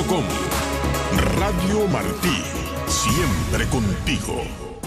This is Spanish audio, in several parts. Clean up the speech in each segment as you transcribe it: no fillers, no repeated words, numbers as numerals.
radio.com. Radio Martí, siempre contigo.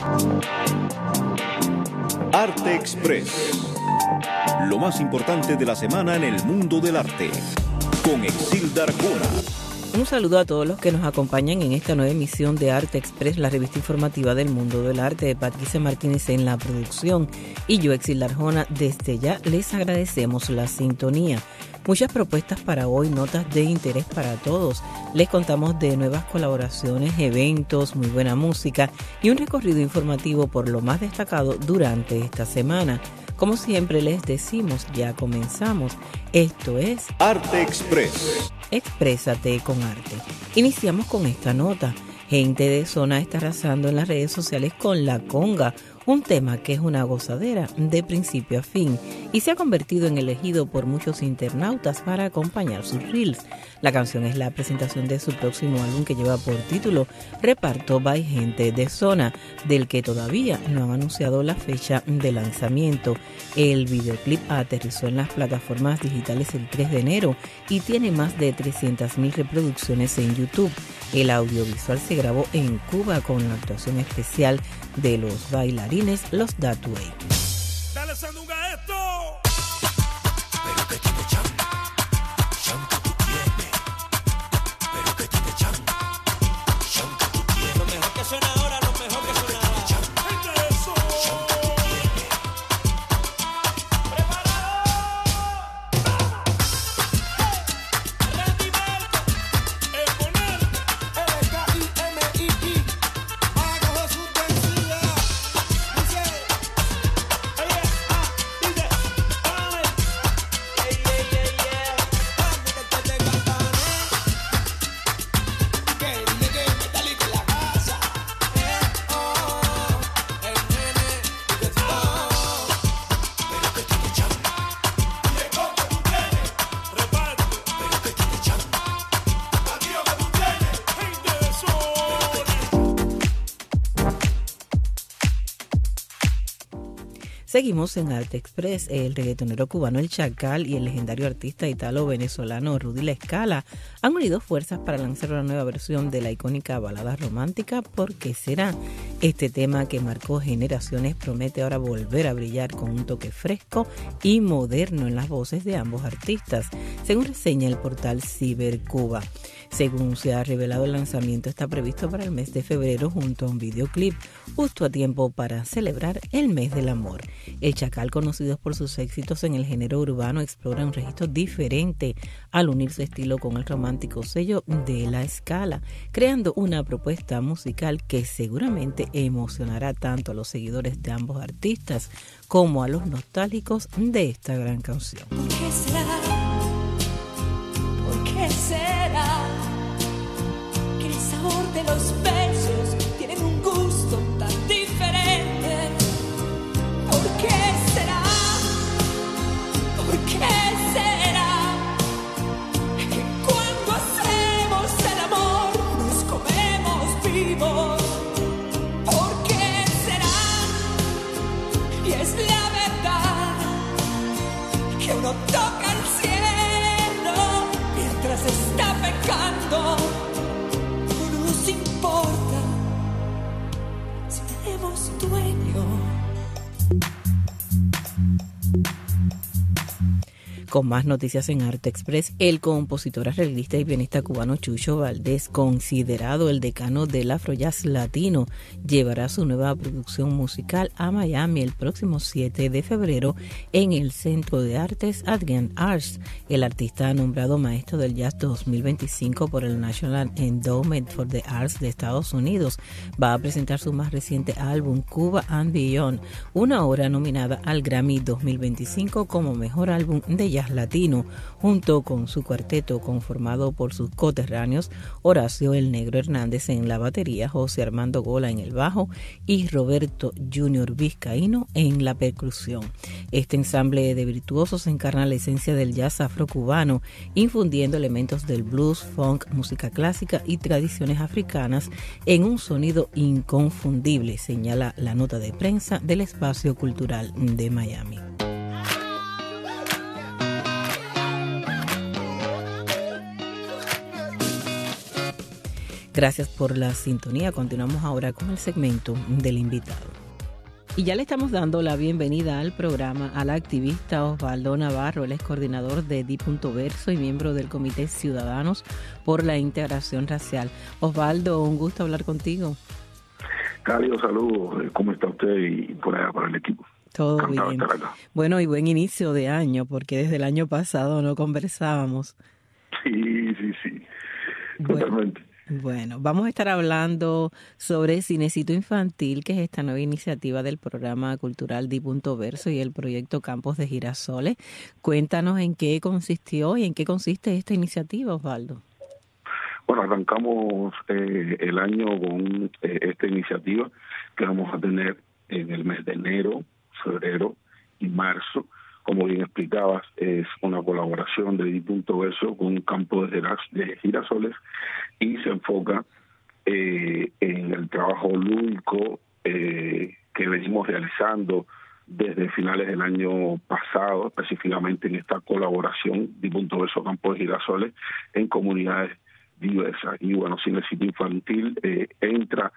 Arte Express. Lo más importante de la semana en el mundo del arte. Con Exilda Arjona. Un saludo a todos los que nos acompañan en esta nueva emisión de Arte Express, la revista informativa del mundo del arte, de Patricia Martínez en la producción y yo, Exilda Arjona. Desde ya les agradecemos la sintonía. Muchas propuestas para hoy, notas de interés para todos. Les contamos de nuevas colaboraciones, eventos, muy buena música y un recorrido informativo por lo más destacado durante esta semana. Como siempre les decimos, ya comenzamos. Esto es Arte Express. Exprésate con arte. Iniciamos con esta nota. Gente de zona está arrasando en las redes sociales con la conga, un tema que es una gozadera de principio a fin y se ha convertido en elegido por muchos internautas para acompañar sus reels. La canción es la presentación de su próximo álbum que lleva por título Reparto by Gente de Zona, del que todavía no han anunciado la fecha de lanzamiento. El videoclip aterrizó en las plataformas digitales el 3 de enero y tiene más de 300.000 reproducciones en YouTube. El audiovisual se grabó en Cuba con la actuación especial de los bailarines Los That Way. Dale sandunga a esto. Pero que tiene chan que tú tienes. Pero que tiene chan que tú tienes. Lo mejor que suena ahora, lo mejor que suena ahora. Gente de eso. Chan que tú tienes. Randy Marco, Eponer, LKIMII, Mago Jesús García, dice, oye, dice, ay, dame que te cantaré, que dile que me está libre la casa, el nene, y que está, Pero que tiene chan llegó que tú tienes, reparto, Pero que tiene chan adiós que tú tienes, gente de zona. Seguimos en Arte Express. El reggaetonero cubano El Chacal y el legendario artista italo-venezolano Rudy La Scala han unido fuerzas para lanzar una nueva versión de la icónica balada romántica ¿Por qué será? Este tema que marcó generaciones promete ahora volver a brillar con un toque fresco y moderno en las voces de ambos artistas, según reseña el portal Cibercuba. Según se ha revelado, el lanzamiento está previsto para el mes de febrero junto a un videoclip, justo a tiempo para celebrar el mes del amor. El Chacal, conocido por sus éxitos en el género urbano, explora un registro diferente al unir su estilo con el romántico sello de La Scala, creando una propuesta musical que seguramente emocionará tanto a los seguidores de ambos artistas como a los nostálgicos de esta gran canción. ¿Por qué será? ¿Por qué será que el sabor de los besos tienen un gusto tan diferente? ¿Por qué será? ¿Por qué será que cuando hacemos el amor nos comemos vivos? ¿Por qué será? Y es la verdad que uno toca el cielo mientras está pecando. No nos importa si tenemos dueño. Con más noticias en Arte Express, el compositor, arreglista y pianista cubano Chucho Valdés, considerado el decano del Afrojazz latino, llevará su nueva producción musical a Miami el próximo 7 de febrero en el Centro de Artes Adrian Arts. El artista, nombrado Maestro del Jazz 2025 por el National Endowment for the Arts de Estados Unidos, va a presentar su más reciente álbum Cuba and Beyond, una obra nominada al Grammy 2025 como Mejor Álbum de Jazz Latino, junto con su cuarteto conformado por sus coterráneos Horacio El Negro Hernández en la batería, José Armando Gola en el bajo y Roberto Junior Vizcaíno en la percusión. Este ensamble de virtuosos encarna la esencia del jazz afrocubano, infundiendo elementos del blues, funk, música clásica y tradiciones africanas en un sonido inconfundible, señala la nota de prensa del Espacio Cultural de Miami. Gracias por la sintonía. Continuamos ahora con el segmento del invitado. Y ya le estamos dando la bienvenida al programa al activista Osvaldo Navarro. Él es coordinador de Di.Verso y miembro del Comité Ciudadanos por la Integración Racial. Osvaldo, un gusto hablar contigo. Cálido saludos, ¿cómo está usted y por allá para el equipo? Todo Encantado bien. de estar acá. Bueno, y buen inicio de año, porque desde el año pasado no conversábamos. Sí, totalmente. Bueno, vamos a estar hablando sobre Cinecito Infantil, que es esta nueva iniciativa del programa cultural Di.Verso y el proyecto Campos de Girasoles. Cuéntanos en qué consistió y en qué consiste esta iniciativa, Osvaldo. Bueno, arrancamos el año con esta iniciativa que vamos a tener en el mes de enero, febrero y marzo. Como bien explicabas, es una colaboración de Di.Verso con un campo de girasoles y se enfoca en el trabajo lúdico que venimos realizando desde finales del año pasado, específicamente en esta colaboración Di.Verso Campo de Girasoles en comunidades diversas. Y bueno, Cinecito Infantil entra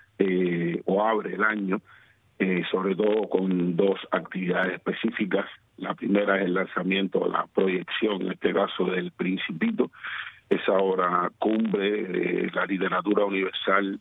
o abre el año sobre todo con dos actividades específicas. La primera es el lanzamiento, la proyección, en este caso del Principito, esa obra cumbre de la literatura universal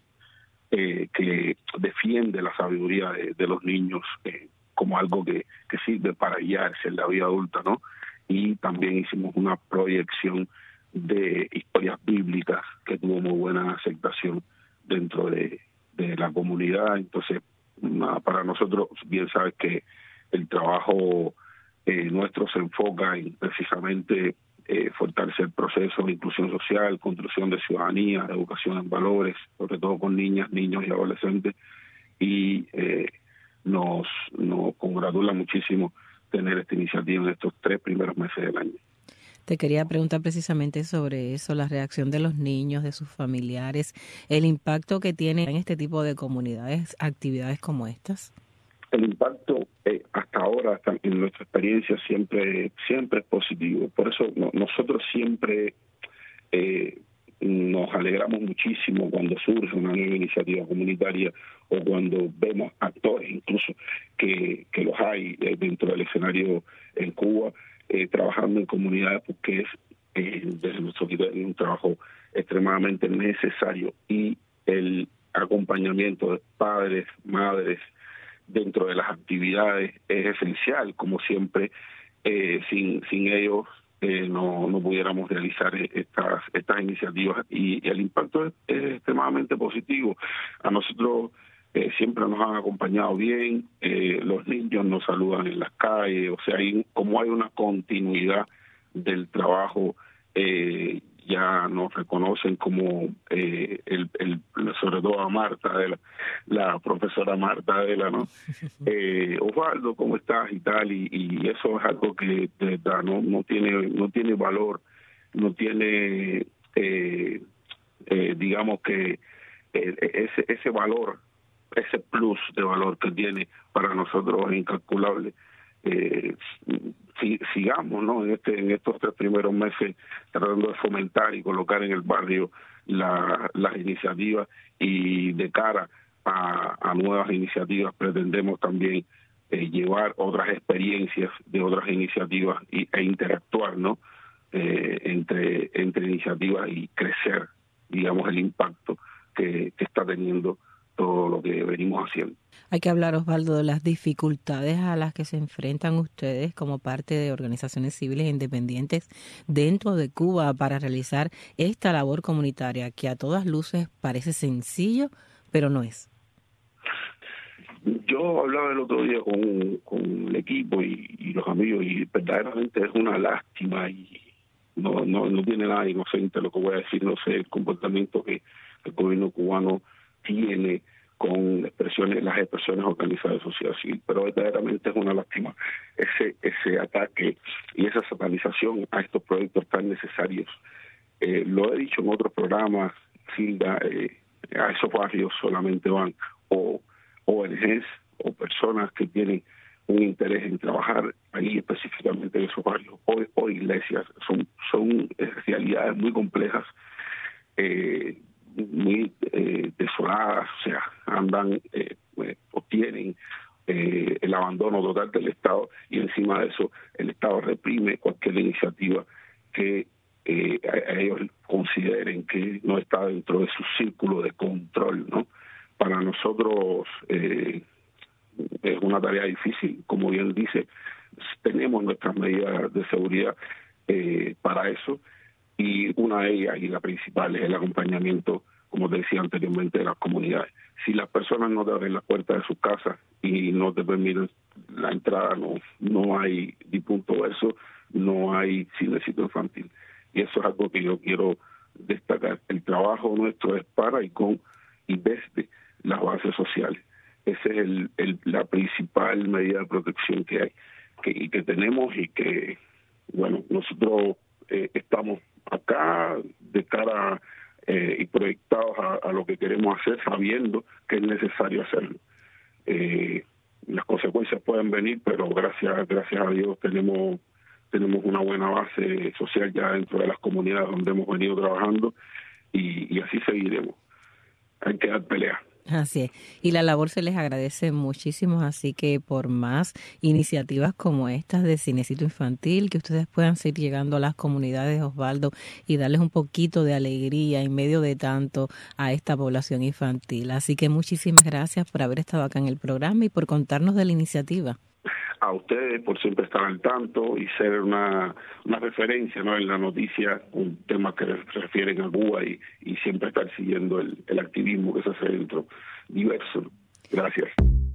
que defiende la sabiduría de los niños como algo que sirve para guiarse en la vida adulta, ¿no? Y también hicimos una proyección de historias bíblicas que tuvo muy buena aceptación dentro de la comunidad. Entonces, para nosotros, bien sabes que el trabajo nuestro se enfoca en precisamente fortalecer procesos de inclusión social, construcción de ciudadanía, educación en valores, sobre todo con niñas, niños y adolescentes, y nos congratula muchísimo tener esta iniciativa en estos 3 primeros meses del año. Te quería preguntar precisamente sobre eso, la reacción de los niños, de sus familiares, el impacto que tiene en este tipo de comunidades, actividades como estas. El impacto hasta ahora, hasta en nuestra experiencia, siempre es positivo. Por eso nosotros siempre nos alegramos muchísimo cuando surge una nueva iniciativa comunitaria o cuando vemos actores incluso que los hay dentro del escenario en Cuba, trabajando en comunidades, porque es desde nuestro criterio un trabajo extremadamente necesario, y el acompañamiento de padres, madres dentro de las actividades es esencial. Como siempre, sin ellos no pudiéramos realizar estas iniciativas, y el impacto es extremadamente positivo. A nosotros siempre nos han acompañado bien, los niños nos saludan en las calles, o sea, como hay una continuidad del trabajo, ya nos reconocen como sobre todo a Marta, la profesora Marta Adela, ¿no? Osvaldo, ¿cómo estás? Y tal, y eso es algo que de verdad no tiene valor, no tiene digamos que ese valor, ese plus de valor que tiene para nosotros es incalculable. Sigamos, ¿no? en estos 3 primeros meses tratando de fomentar y colocar en el barrio las iniciativas, y de cara a nuevas iniciativas pretendemos también llevar otras experiencias de otras iniciativas e interactuar, ¿no? Entre iniciativas, y crecer, digamos, el impacto que está teniendo todo lo que venimos haciendo. Hay que hablar, Osvaldo, de las dificultades a las que se enfrentan ustedes como parte de organizaciones civiles independientes dentro de Cuba para realizar esta labor comunitaria, que a todas luces parece sencillo, pero no es. Yo hablaba el otro día con el equipo y los amigos, y verdaderamente es una lástima, y no tiene nada inocente lo que voy a decir. No sé el comportamiento que el gobierno cubano tiene con las expresiones organizadas de sociedad civil, pero verdaderamente es una lástima ese ataque y esa satanización a estos proyectos tan necesarios. Lo he dicho en otros programas, Silda, a esos barrios solamente van o ONGs o personas que tienen un interés en trabajar ahí específicamente en esos barrios, o iglesias. Son realidades muy complejas. muy desoladas, o sea, andan o tienen el abandono total del Estado, y encima de eso el Estado reprime cualquier iniciativa que a ellos consideren que no está dentro de su círculo de control, ¿no? Para nosotros es una tarea difícil, como bien dice, tenemos nuestras medidas de seguridad para eso, y una de ellas, y la principal, es el acompañamiento, como te decía anteriormente, de las comunidades. Si las personas no te abren las puertas de sus casas y no te permiten la entrada, no hay ni punto verso, no hay cinecito infantil. Y eso es algo que yo quiero destacar. El trabajo nuestro es para y con y desde las bases sociales. Esa es la principal medida de protección que hay y que tenemos, y que, bueno, nosotros estamos acá de cara y proyectados a lo que queremos hacer, sabiendo que es necesario hacerlo. Las consecuencias pueden venir, pero gracias a Dios tenemos una buena base social ya dentro de las comunidades donde hemos venido trabajando, y así seguiremos. Hay que dar pelea. Así es. Y la labor se les agradece muchísimo, así que por más iniciativas como estas de Cinecito Infantil, que ustedes puedan seguir llegando a las comunidades, Osvaldo, y darles un poquito de alegría en medio de tanto a esta población infantil. Así que muchísimas gracias por haber estado acá en el programa y por contarnos de la iniciativa. A ustedes por siempre estar al tanto y ser una referencia, ¿no?, en la noticia, un tema que se refieren a Cuba, y siempre estar siguiendo el activismo que se hace dentro, diverso. Gracias.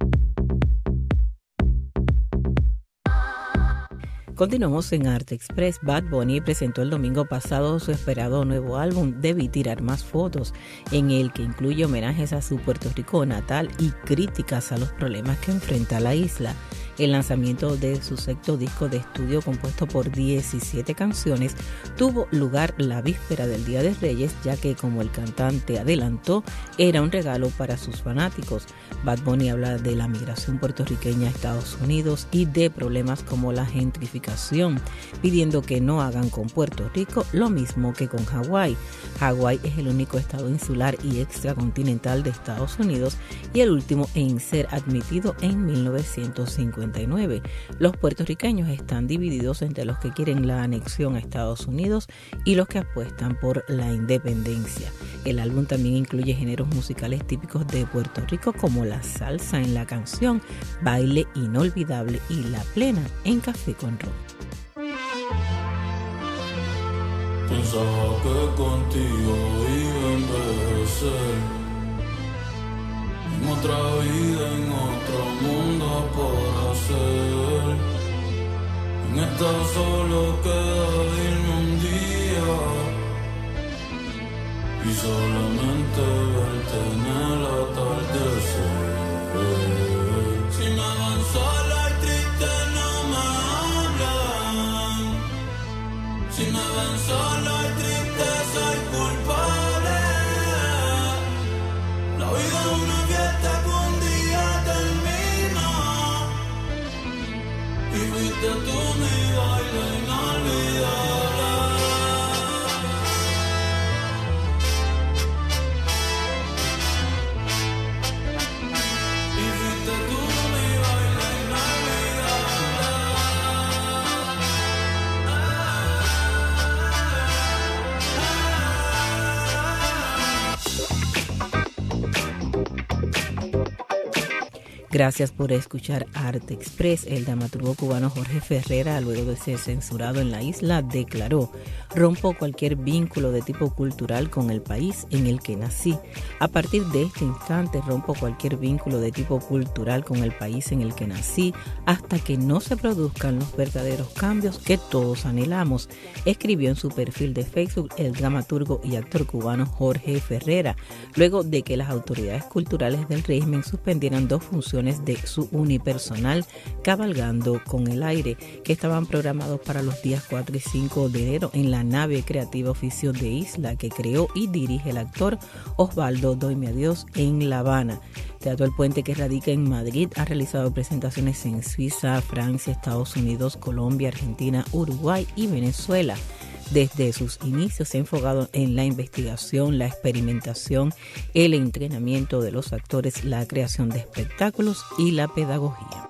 Continuamos en Arte Express. Bad Bunny presentó el domingo pasado su esperado nuevo álbum, Debí Tirar Más Fotos, en el que incluye homenajes a su Puerto Rico natal y críticas a los problemas que enfrenta la isla. El lanzamiento de su sexto disco de estudio, compuesto por 17 canciones, tuvo lugar la víspera del Día de Reyes, ya que, como el cantante adelantó, era un regalo para sus fanáticos. Bad Bunny habla de la migración puertorriqueña a Estados Unidos y de problemas como la gentrificación, pidiendo que no hagan con Puerto Rico lo mismo que con Hawái. Hawái es el único estado insular y extracontinental de Estados Unidos y el último en ser admitido en 1959. Los puertorriqueños están divididos entre los que quieren la anexión a Estados Unidos y los que apuestan por la independencia. El álbum también incluye géneros musicales típicos de Puerto Rico, como la salsa en la canción Baile Inolvidable y La Plena en Café con Ron. Pensaba que contigo iba a envejecer, en otra vida, en otro mundo por hacer. En esta solo queda irme un día y solamente verte en el atardecer. Si me van sola y triste no me hablan, si me ven sola y triste soy culpable. La vida es una fiesta que un día termina, y fuiste tú mi baile inolvidable. Y fuiste tú mi baile Gracias por escuchar Arte Express. El dramaturgo cubano Jorge Ferrera, luego de ser censurado en la isla, declaró: rompo cualquier vínculo de tipo cultural con el país en el que nací. A partir de este instante rompo cualquier vínculo de tipo cultural con el país en el que nací hasta que no se produzcan los verdaderos cambios que todos anhelamos, escribió en su perfil de Facebook el dramaturgo y actor cubano Jorge Ferrera, luego de que las autoridades culturales del régimen suspendieran dos funciones de su unipersonal Cabalgando con el Aire, que estaban programados para los días 4 y 5 de enero en la nave creativa Oficio de Isla, que creó y dirige el actor Osvaldo Doime a Dios en La Habana. Teatro El Puente, que radica en Madrid, ha realizado presentaciones en Suiza, Francia, Estados Unidos, Colombia, Argentina, Uruguay y Venezuela. Desde sus inicios se ha enfocado en la investigación, la experimentación, el entrenamiento de los actores, la creación de espectáculos y la pedagogía.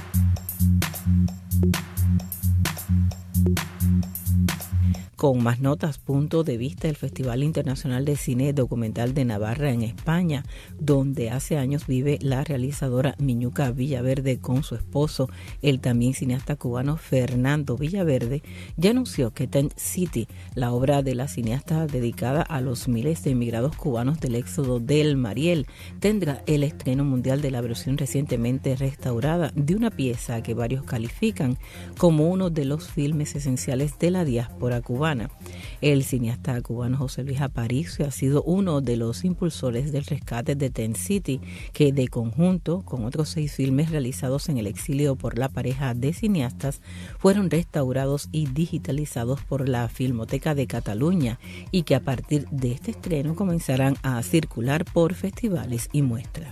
Con más notas, punto de vista del Festival Internacional de Cine Documental de Navarra en España, donde hace años vive la realizadora Miñuca Villaverde con su esposo, el también cineasta cubano Fernando Villaverde, ya anunció que Tent City, la obra de la cineasta dedicada a los miles de emigrados cubanos del éxodo del Mariel, tendrá el estreno mundial de la versión recientemente restaurada de una pieza que varios califican como uno de los filmes esenciales de la diáspora cubana. El cineasta cubano José Luis Aparicio ha sido uno de los impulsores del rescate de Tent City, que de conjunto con otros 6 filmes realizados en el exilio por la pareja de cineastas fueron restaurados y digitalizados por la Filmoteca de Cataluña y que a partir de este estreno comenzarán a circular por festivales y muestras.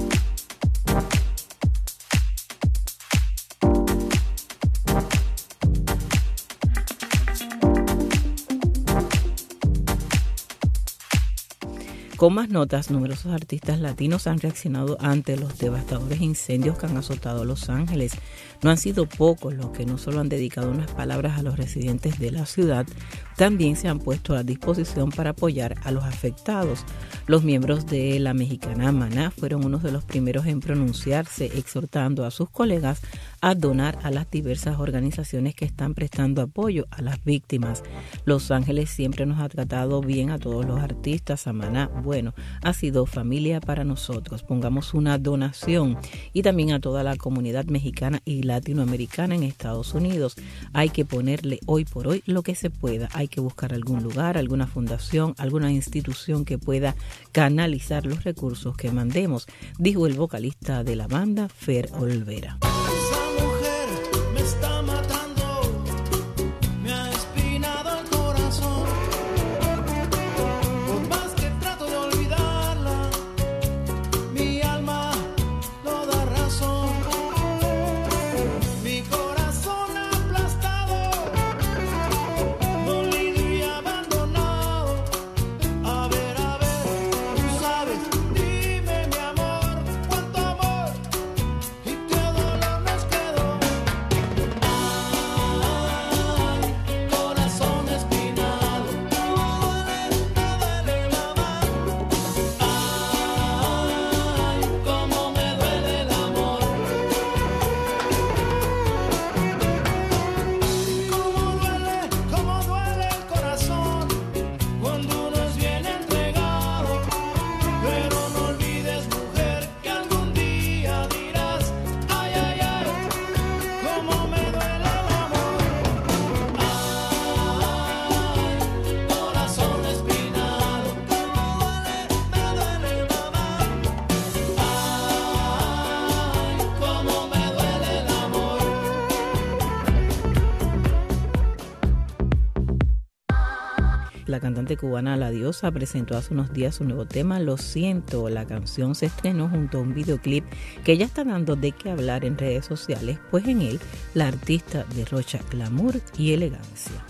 Con más notas, numerosos artistas latinos han reaccionado ante los devastadores incendios que han azotado Los Ángeles. No han sido pocos los que no solo han dedicado unas palabras a los residentes de la ciudad, también se han puesto a disposición para apoyar a los afectados. Los miembros de la mexicana Maná fueron unos de los primeros en pronunciarse, exhortando a sus colegas a donar a las diversas organizaciones que están prestando apoyo a las víctimas. Los Ángeles siempre nos ha tratado bien a todos los artistas, a Maná, bueno, ha sido familia para nosotros. Pongamos una donación y también a toda la comunidad mexicana y latinoamericana en Estados Unidos. Hay que ponerle hoy por hoy lo que se pueda. Hay que buscar algún lugar, alguna fundación, alguna institución que pueda canalizar los recursos que mandemos, dijo el vocalista de la banda, Fer Olvera. Esa mujer me está matando, me ha espinado el corazón. Por más que trato de olvidarla, mi alma no da razón. Mi corazón aplastado, dolido y abandonado. A ver, tú sabes, dime mi amor, cuánto amor y qué dolor nos quedó. Ay, corazón espinado, me duele mamá. Ay, cómo me duele el amor. Cómo duele el corazón cuando uno es bien entregado. Pero no olvides, mujer, que algún día dirás: ay, ay, ay, cómo me duele el amor. Ay, corazón espinado, me duele mamá. Ay, cómo me duele el amor. La cantante cubana La Diosa presentó hace unos días su nuevo tema, Lo Siento. La canción se estrenó junto a un videoclip que ya está dando de qué hablar en redes sociales, pues en él la artista derrocha glamour y elegancia.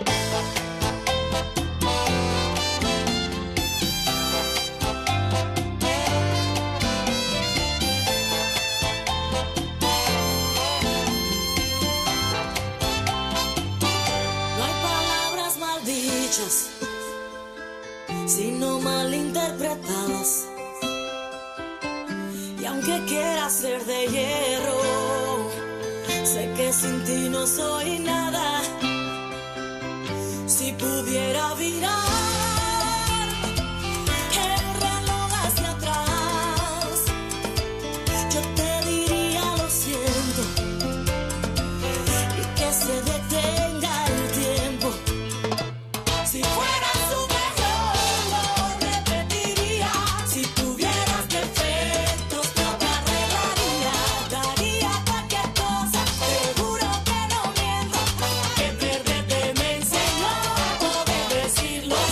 No hay palabras mal dichas, sino malinterpretadas. Y aunque quiera ser de hierro, sé que sin ti no soy nada. Si pudiera virar el reloj hacia atrás, yo te diría lo siento y que se detenga el tiempo. Si fueras un error, lo repetiría. Si tuvieras defectos, no te arreglaría. Daría cualquier cosa, seguro que no miento. Que perderte me enseñó a poder decirlo.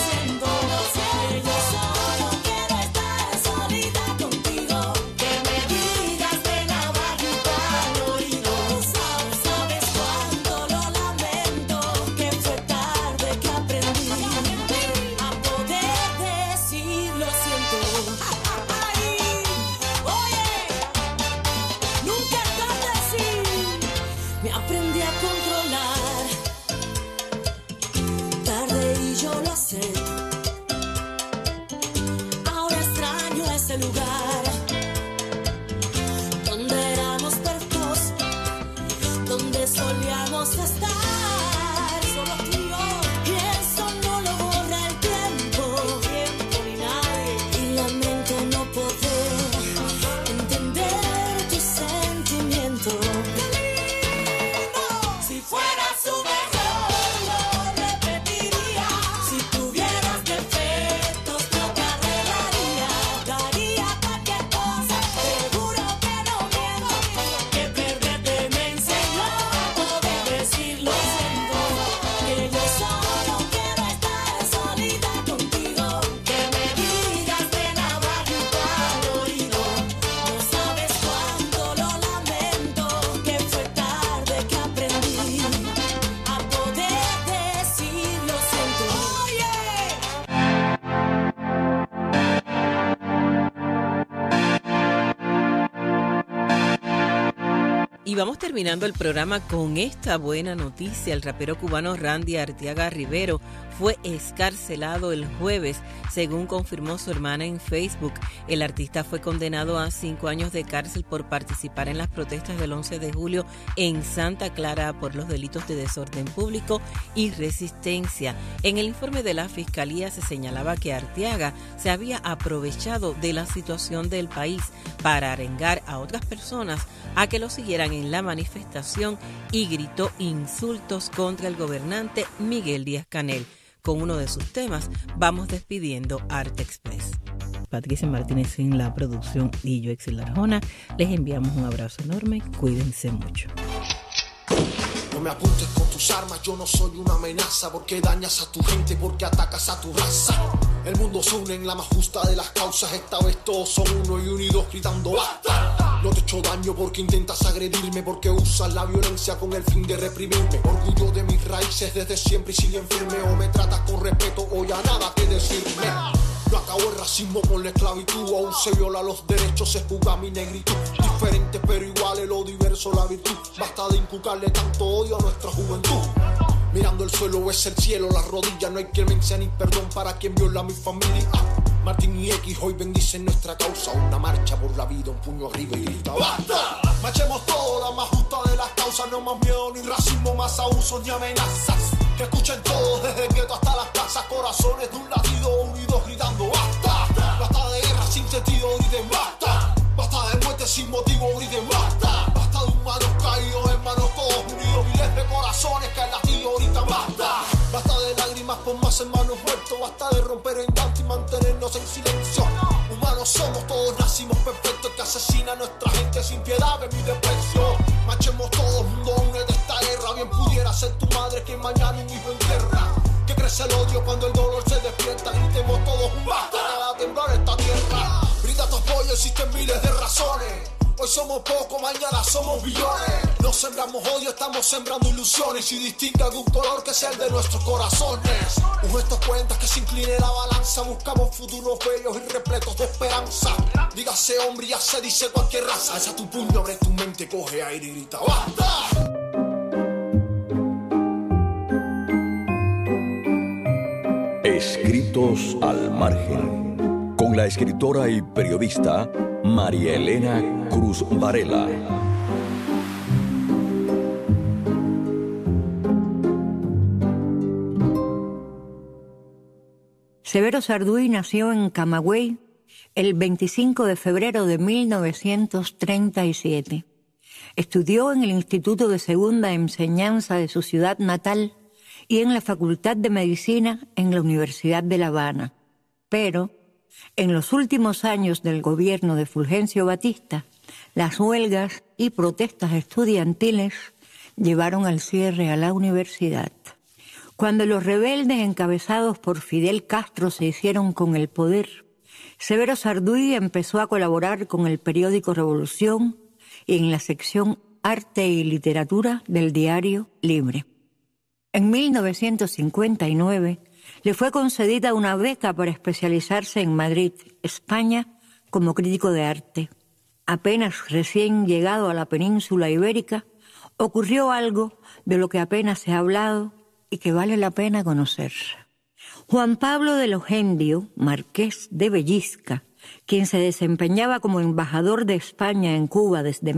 ese lugar donde éramos tercos, donde solíamos estar solo tú y yo, y eso no lo borra el tiempo ni nadie, y lamento no poder entender tus sentimientos. Si fuera su mejor lo repetiría, si tuvieras defectos no te arreglaría, daría cualquier cosa, seguro que no miento, que perderte me enseñó a poder decir lo siento, que yo solo quiero estar solita contigo, que me digas de nada junto al oído, no sabes cuánto lo lamento, que fue tarde que aprendí a poder decir lo siento. Oye. Y vamos terminando el programa con esta buena noticia. El rapero cubano Randy Arteaga Rivero fue excarcelado el jueves, según confirmó su hermana en Facebook. El artista fue condenado a 5 años de cárcel por participar en las protestas del 11 de julio en Santa Clara por los delitos de desorden público y resistencia. En el informe de la Fiscalía se señalaba que Arteaga se había aprovechado de la situación del país para arengar a otras personas a que lo siguieran en la manifestación y gritó insultos contra el gobernante Miguel Díaz-Canel. Con uno de sus temas vamos despidiendo Arte Express. Patricia Martínez en la producción y yo, Excel Arjona. Les enviamos un abrazo enorme. Cuídense mucho. No me apuntes con tus armas, yo no soy una amenaza, porque dañas a tu gente, porque atacas a tu raza. El mundo se une en la más justa de las causas, esta vez todos son uno y unidos gritando ¡basta! No te echo daño porque intentas agredirme, porque usas la violencia con el fin de reprimirme. Orgullo de mis raíces desde siempre y siguen firme, o me tratas con respeto o ya nada que decirme. No acabó el racismo con la esclavitud, aún se viola los derechos, se juzga mi negritud. Diferente pero igual en lo diverso la virtud, basta de inculcarle tanto odio a nuestra juventud. Mirando el suelo ves el cielo, las rodillas, no hay clemencia ni perdón para quien viola a mi familia. Martín y X hoy bendicen nuestra causa, una marcha por la vida, un puño arriba y grita ¡basta! Marchemos todos, la más justa de las causas, no más miedo ni racismo, más abusos ni amenazas. Que escuchen todos desde el gueto hasta las plazas, corazones de un latido unidos gritando ¡basta! Basta de guerra sin sentido, griten ¡basta! Basta de muerte sin motivo, griten ¡basta! Basta de humanos caídos, hermanos todos unidos, miles de corazones que al latido gritan ¡basta! Basta de lágrimas por más hermanos muertos, basta de romper en llanto y mantenernos en silencio. Humanos somos, todos nacimos perfectos, que asesina a nuestra gente sin piedad de mi desprecio. Marchemos todos, mundo une de esta guerra, bien pudiera ser tu madre que mañana un hijo entierra. Que crece el odio cuando el dolor se despierta, gritemos todos un basta, que haga temblar esta tierra. Brinda tu apoyo, existen miles de razones. Hoy somos pocos, mañana somos billones. No sembramos odio, estamos sembrando ilusiones. Y distingue algún color que sea el de nuestros corazones. Un gesto cuenta que se incline la balanza. Buscamos futuros bellos y repletos de esperanza. Dígase hombre, ya se dice cualquier raza. Alza tu puño, abre tu mente, coge aire y grita ¡basta! Escritos al margen, con la escritora y periodista María Elena Cruz Varela. Severo Sarduy nació en Camagüey el 25 de febrero de 1937. Estudió en el Instituto de Segunda Enseñanza de su ciudad natal y en la Facultad de Medicina en la Universidad de La Habana. Pero en los últimos años del gobierno de Fulgencio Batista, las huelgas y protestas estudiantiles llevaron al cierre a la universidad. Cuando los rebeldes encabezados por Fidel Castro se hicieron con el poder, Severo Sarduy empezó a colaborar con el periódico Revolución y en la sección Arte y Literatura del diario Libre. En 1959 le fue concedida una beca para especializarse en Madrid, España, como crítico de arte. Apenas recién llegado a la península ibérica, ocurrió algo de lo que apenas se ha hablado y que vale la pena conocer. Juan Pablo de Logendio, marqués de Bellisca, quien se desempeñaba como embajador de España en Cuba desde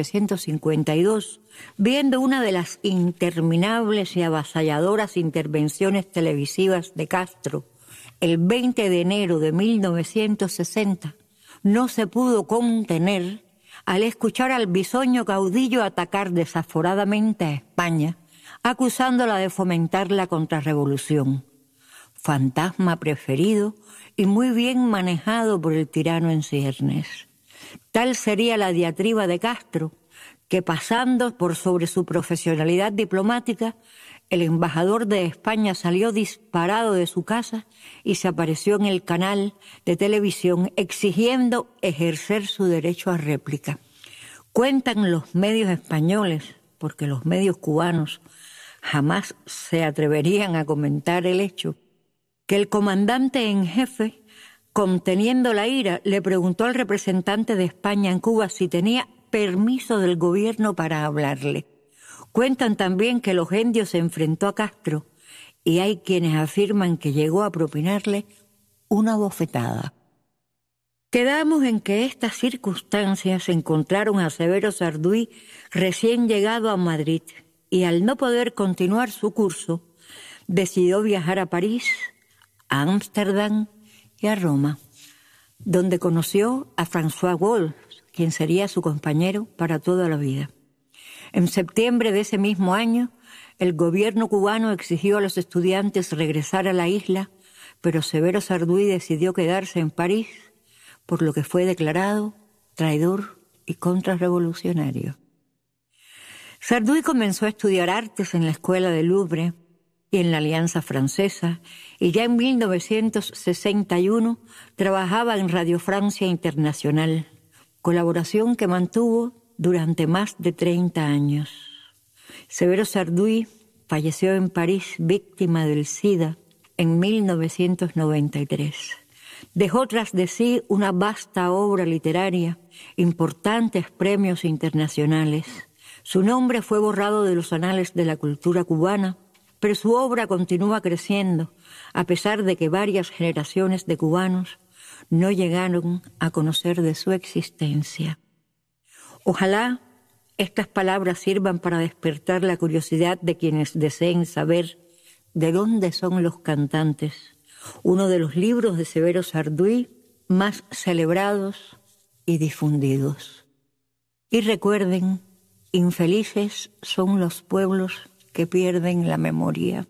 1952, viendo una de las interminables y avasalladoras intervenciones televisivas de Castro, el 20 de enero de 1960, no se pudo contener al escuchar al bisoño caudillo atacar desaforadamente a España, acusándola de fomentar la contrarrevolución, fantasma preferido y muy bien manejado por el tirano en ciernes. Tal sería la diatriba de Castro, que pasando por sobre su profesionalidad diplomática, el embajador de España salió disparado de su casa y se apareció en el canal de televisión exigiendo ejercer su derecho a réplica. Cuentan los medios españoles, porque los medios cubanos jamás se atreverían a comentar el hecho, que el comandante en jefe, conteniendo la ira, le preguntó al representante de España en Cuba si tenía permiso del gobierno para hablarle. Cuentan también que Logendio se enfrentó a Castro y hay quienes afirman que llegó a propinarle una bofetada. Quedamos en que estas circunstancias encontraron a Severo Sarduy recién llegado a Madrid y al no poder continuar su curso, decidió viajar a París, a Ámsterdam y a Roma, donde conoció a François Wolf, quien sería su compañero para toda la vida. En septiembre de ese mismo año, el gobierno cubano exigió a los estudiantes regresar a la isla, pero Severo Sarduy decidió quedarse en París, por lo que fue declarado traidor y contrarrevolucionario. Sarduy comenzó a estudiar artes en la Escuela del Louvre y en la Alianza Francesa, y ya en 1961 trabajaba en Radio Francia Internacional, colaboración que mantuvo durante más de 30 años. Severo Sarduy falleció en París víctima del SIDA en 1993. Dejó tras de sí una vasta obra literaria, importantes premios internacionales. Su nombre fue borrado de los anales de la cultura cubana, pero su obra continúa creciendo, a pesar de que varias generaciones de cubanos no llegaron a conocer de su existencia. Ojalá estas palabras sirvan para despertar la curiosidad de quienes deseen saber de dónde son los cantantes, uno de los libros de Severo Sarduy más celebrados y difundidos. Y recuerden, infelices son los pueblos que pierden la memoria.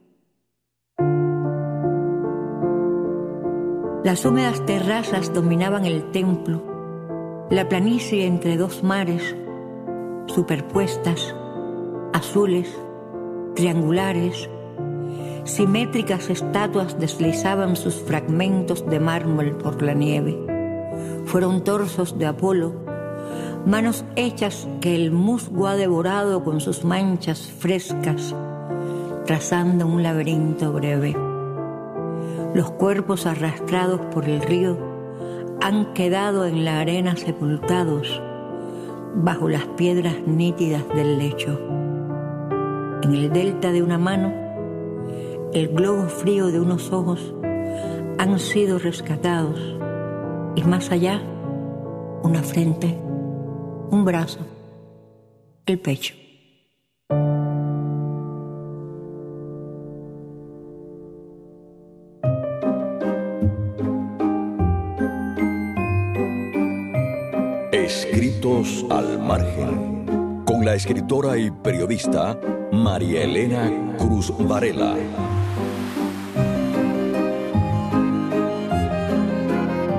Las húmedas terrazas dominaban el templo, la planicie entre dos mares, superpuestas, azules, triangulares, simétricas estatuas deslizaban sus fragmentos de mármol por la nieve. Fueron torsos de Apolo, manos hechas que el musgo ha devorado con sus manchas frescas, trazando un laberinto breve. Los cuerpos arrastrados por el río han quedado en la arena sepultados bajo las piedras nítidas del lecho. En el delta de una mano, el globo frío de unos ojos han sido rescatados y más allá, una frente, un brazo, el pecho. Escritos al margen, con la escritora y periodista María Elena Cruz Varela.